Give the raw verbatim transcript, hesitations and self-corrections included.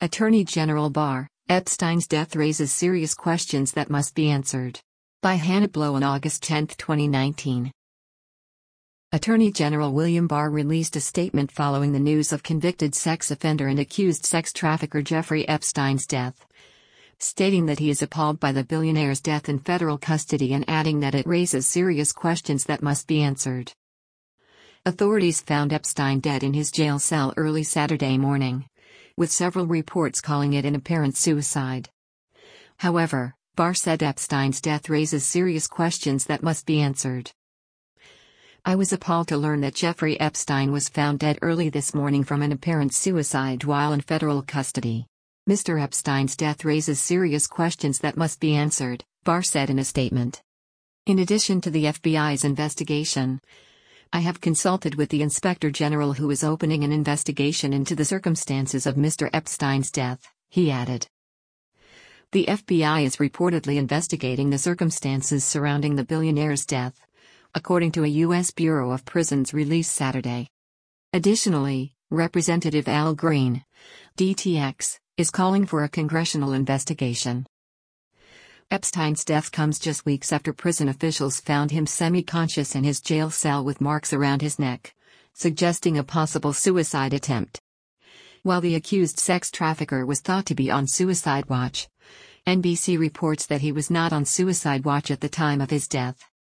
Attorney General Barr, Epstein's death raises serious questions that must be answered. By Hannah Blow on August tenth, twenty nineteen. Attorney General William Barr released a statement following the news of convicted sex offender and accused sex trafficker Jeffrey Epstein's death, stating that he is appalled by the billionaire's death in federal custody and adding that it raises serious questions that must be answered. Authorities found Epstein dead in his jail cell early Saturday morning, with several reports calling it an apparent suicide. However, Barr said Epstein's death raises serious questions that must be answered. I was appalled to learn that Jeffrey Epstein was found dead early this morning from an apparent suicide while in federal custody. Mister Epstein's death raises serious questions that must be answered, Barr said in a statement. In addition to the F B I's investigation, I have consulted with the Inspector General who is opening an investigation into the circumstances of Mister Epstein's death, he added. The F B I is reportedly investigating the circumstances surrounding the billionaire's death, according to a U S Bureau of Prisons release Saturday. Additionally, Representative Al Green, D T X, is calling for a congressional investigation. Epstein's death comes just weeks after prison officials found him semi-conscious in his jail cell with marks around his neck, suggesting a possible suicide attempt. While the accused sex trafficker was thought to be on suicide watch, N B C reports that he was not on suicide watch at the time of his death.